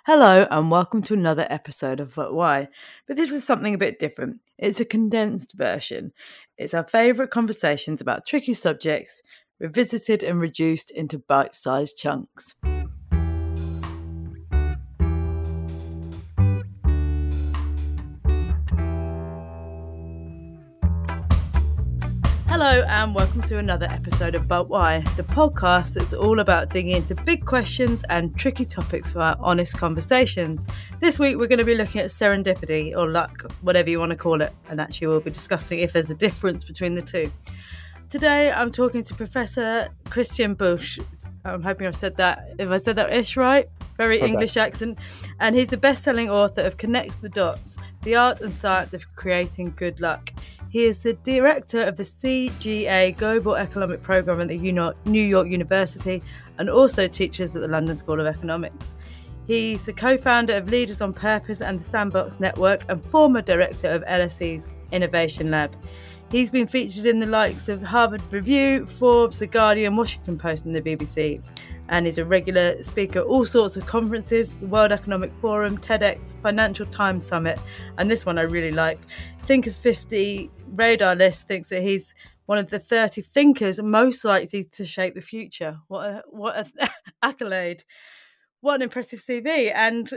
Hello and welcome to another episode of But Why? But this is something a bit different. It's a condensed version. It's our favourite conversations about tricky subjects, revisited and reduced into bite-sized chunks. Hello and welcome to another episode of But Why, the podcast that's all about digging into big questions and tricky topics for our honest conversations. This week we're going to be looking at serendipity or luck, whatever you want to call it, and actually we'll be discussing if there's a difference between the two. Today I'm talking to Professor Christian Busch. I'm hoping I've said that, if I said that ish right, very Perfect. English accent, and he's the best-selling author of Connect the Dots, The Art and Science of Creating Good Luck. He is the director of the CGA Global Economic Programme at the New York University and also teaches at the London School of Economics. He's the co-founder of Leaders on Purpose and the Sandbox Network and former director of LSE's Innovation Lab. He's been featured in the likes of Harvard Review, Forbes, The Guardian, Washington Post and the BBC. And he's a regular speaker at all sorts of conferences, the World Economic Forum, TEDx, Financial Times Summit, and this one I really like. Thinkers 50 radar list thinks that he's one of the 30 thinkers most likely to shape the future. What a accolade. What an impressive CV, and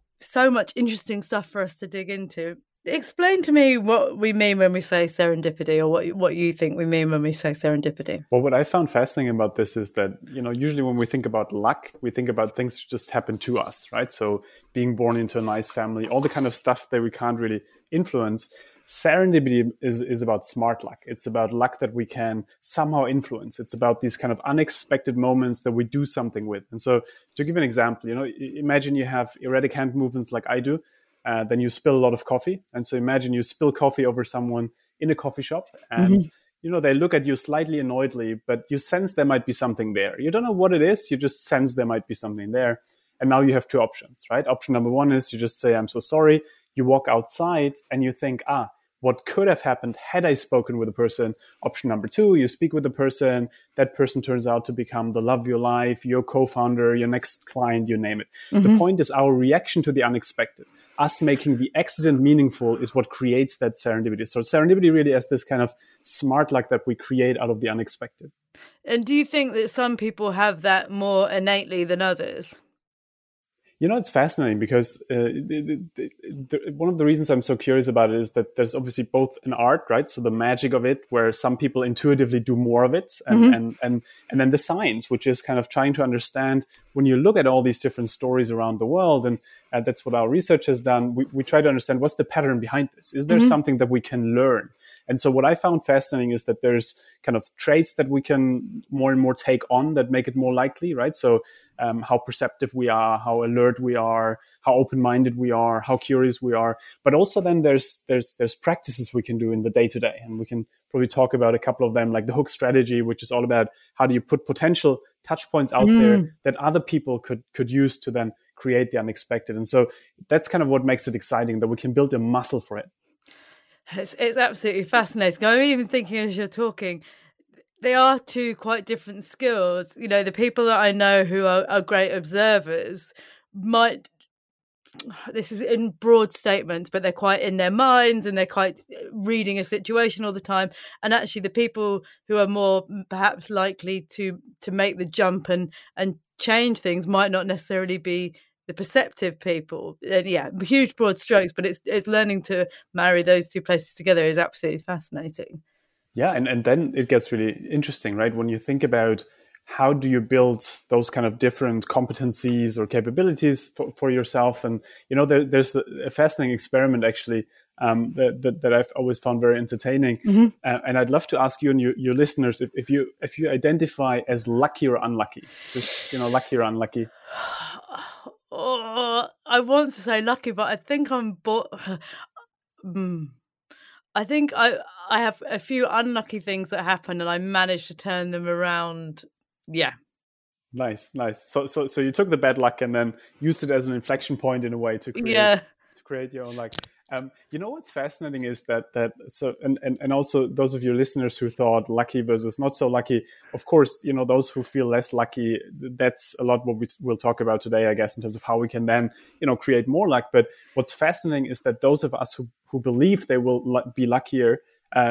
so much interesting stuff for us to dig into. Explain to me what we mean when we say serendipity, or what you think we mean when we say serendipity. Well, what I found fascinating about this is that, usually when we think about luck, we think about things that just happen to us, right? So being born into a nice family, all the kind of stuff that we can't really influence. Serendipity is about smart luck. It's about luck that we can somehow influence. It's about these kind of unexpected moments that we do something with. And so to give an example, imagine you have erratic hand movements like I do. Then you spill a lot of coffee. And so imagine you spill coffee over someone in a coffee shop and, they look at you slightly annoyedly, but you sense there might be something there. You don't know what it is. You just sense there might be something there. And now you have two options, right? Option number one is you just say, I'm so sorry. You walk outside and you think, what could have happened had I spoken with a person? Option number two, you speak with a person. That person turns out to become the love of your life, your co-founder, your next client, you name it. The point is our reaction to the unexpected. Us making the accident meaningful is what creates that serendipity. So serendipity really is this kind of smart luck that we create out of the unexpected. And do you think that some people have that more innately than others? It's fascinating because one of the reasons I'm so curious about it is that there's obviously both an art, right? So the magic of it, where some people intuitively do more of it, and then the science, which is kind of trying to understand when you look at all these different stories around the world, and that's what our research has done. We try to understand what's the pattern behind this. Is there something that we can learn? And so what I found fascinating is that there's kind of traits that we can more and more take on that make it more likely, right? So how perceptive we are, how alert we are, how open-minded we are, how curious we are. But also then there's practices we can do in the day-to-day. And we can probably talk about a couple of them, like the hook strategy, which is all about how do you put potential touch points out there that other people could use to then create the unexpected. And so that's kind of what makes it exciting, that we can build a muscle for it. It's absolutely fascinating. I'm even thinking as you're talking, they are two quite different skills. The people that I know who are great observers might, this is in broad statements, but they're quite in their minds and they're quite reading a situation all the time. And actually the people who are more perhaps likely to make the jump and change things might not necessarily be the perceptive people. And huge broad strokes, but it's learning to marry those two places together is absolutely fascinating. Yeah, and then it gets really interesting, right? When you think about how do you build those kind of different competencies or capabilities for yourself. And, there's a fascinating experiment, actually, that I've always found very entertaining. And I'd love to ask you and your listeners if you identify as lucky or unlucky, just, lucky or unlucky. Oh, I want to say lucky, but I think I'm I think I have a few unlucky things that happen and I managed to turn them around. Yeah. Nice. So you took the bad luck and then used it as an inflection point in a way to create your own luck. What's fascinating is that so and also those of your listeners who thought lucky versus not so lucky, of course, those who feel less lucky, that's a lot what we'll talk about today, I guess, in terms of how we can then create more luck. But what's fascinating is that those of us who believe they will be luckier,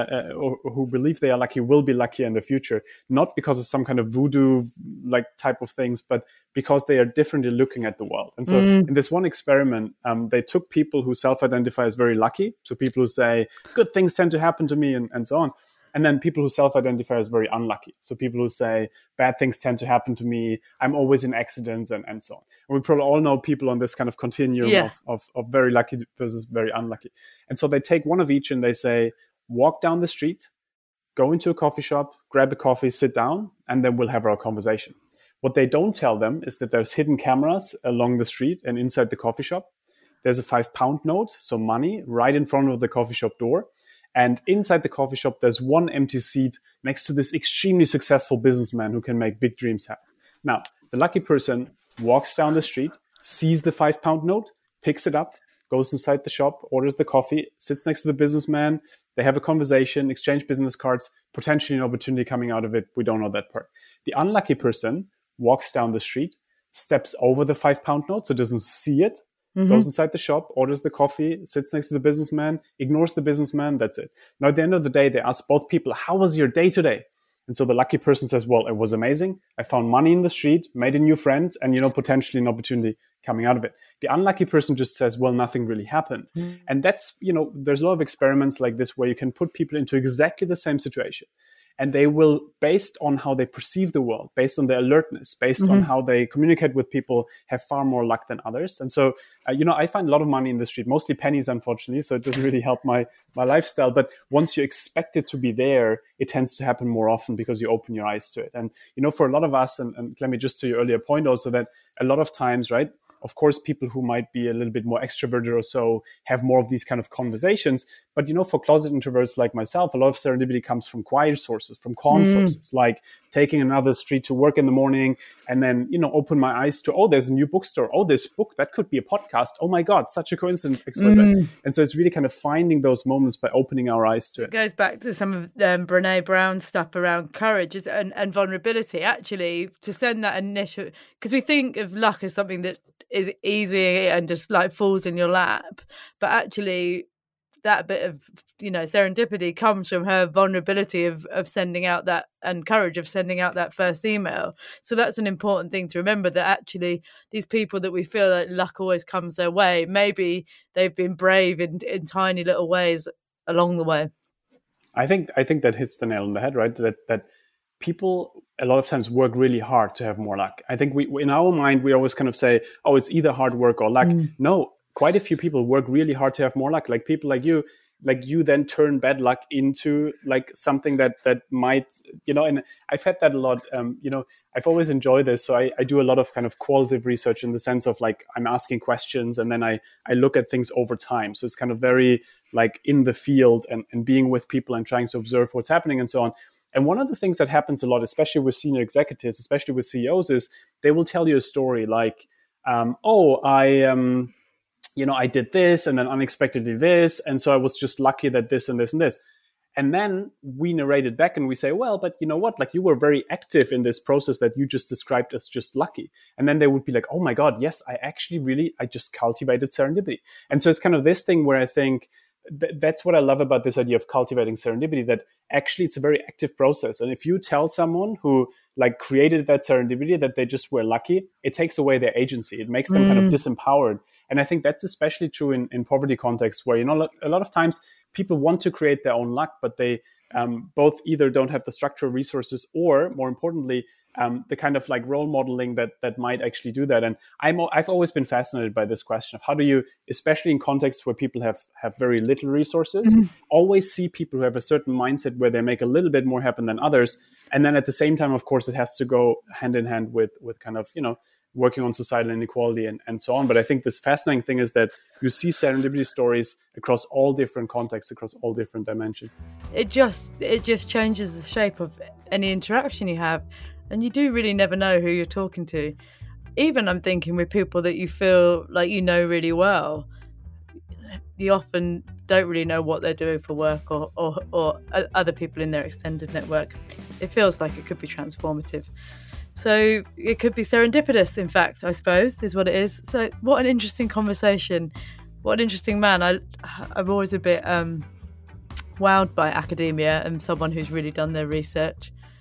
or who believe they are lucky will be luckier in the future, not because of some kind of voodoo like type of things, but because they are differently looking at the world. And so in this one experiment, they took people who self-identify as very lucky, so people who say good things tend to happen to me and so on, and then people who self-identify as very unlucky, so people who say bad things tend to happen to me, I'm always in accidents and so on. And we probably all know people on this kind of continuum of very lucky versus very unlucky. And so they take one of each and they say, walk down the street, go into a coffee shop, grab a coffee, sit down, and then we'll have our conversation. What they don't tell them is that there's hidden cameras along the street and inside the coffee shop. There's a £5 note, so money, right in front of the coffee shop door. And inside the coffee shop, there's one empty seat next to this extremely successful businessman who can make big dreams happen. Now, the lucky person walks down the street, sees the £5 note, picks it up, goes inside the shop, orders the coffee, sits next to the businessman. They have a conversation, exchange business cards, potentially an opportunity coming out of it. We don't know that part. The unlucky person walks down the street, steps over the £5 note, so doesn't see it, goes inside the shop, orders the coffee, sits next to the businessman, ignores the businessman, that's it. Now, at the end of the day, they ask both people, how was your day today? And so the lucky person says, well, it was amazing. I found money in the street, made a new friend, and, potentially an opportunity coming out of it. The unlucky person just says, well, nothing really happened. And that's, there's a lot of experiments like this where you can put people into exactly the same situation. And they will, based on how they perceive the world, based on their alertness, based on how they communicate with people, have far more luck than others. And so, I find a lot of money in the street, mostly pennies, unfortunately. So it doesn't really help my lifestyle. But once you expect it to be there, it tends to happen more often because you open your eyes to it. And, for a lot of us, and let me just to your earlier point also, that a lot of times, right, of course, people who might be a little bit more extroverted or so have more of these kind of conversations. But, for closet introverts like myself, a lot of serendipity comes from quiet sources, from calm sources, like taking another street to work in the morning and then, open my eyes to, oh, there's a new bookstore. Oh, this book, that could be a podcast. Oh, my God, such a coincidence. And so it's really kind of finding those moments by opening our eyes to it. It goes back to some of Brene Brown's stuff around courage and vulnerability, actually, to send that initial, because we think of luck as something that is easy and just like falls in your lap, but actually that bit of serendipity comes from her vulnerability of sending out that, and courage of sending out that first email. So that's an important thing to remember, that actually these people that we feel like luck always comes their way, maybe they've been brave in tiny little ways along the way. I think that hits the nail on the head, right? That people a lot of times work really hard to have more luck. I think we in our mind, we always kind of say, oh, it's either hard work or luck. No, quite a few people work really hard to have more luck. Like people like you then turn bad luck into like something that might, and I've had that a lot. I've always enjoyed this. So I do a lot of kind of qualitative research in the sense of like, I'm asking questions and then I look at things over time. So it's kind of very like in the field and being with people and trying to observe what's happening and so on. And one of the things that happens a lot, especially with senior executives, especially with CEOs, is they will tell you a story like, I did this and then unexpectedly this. And so I was just lucky that this and this and this. And then we narrate it back and we say, well, but you know what? Like you were very active in this process that you just described as just lucky. And then they would be like, oh my God, yes, I just cultivated serendipity. And so it's kind of this thing where I think that's what I love about this idea of cultivating serendipity, that actually it's a very active process. And if you tell someone who like created that serendipity that they just were lucky, it takes away their agency. It makes them kind of disempowered. And I think that's especially true in poverty contexts where, a lot of times people want to create their own luck, but they both either don't have the structural resources or, more importantly, the kind of like role modeling that might actually do that. And I've always been fascinated by this question of how do you, especially in contexts where people have very little resources, always see people who have a certain mindset where they make a little bit more happen than others. And then at the same time, of course, it has to go hand in hand with kind of, working on societal inequality and so on. But I think this fascinating thing is that you see serendipity stories across all different contexts, across all different dimensions. It just changes the shape of any interaction you have. And you do really never know who you're talking to. Even I'm thinking with people that you feel like you know really well. you often don't really know what they're doing for work or other people in their extended network. It feels like it could be transformative. So it could be serendipitous, in fact, I suppose, is what it is. So what an interesting conversation. What an interesting man. I'm always a bit wowed by academia and someone who's really done their research.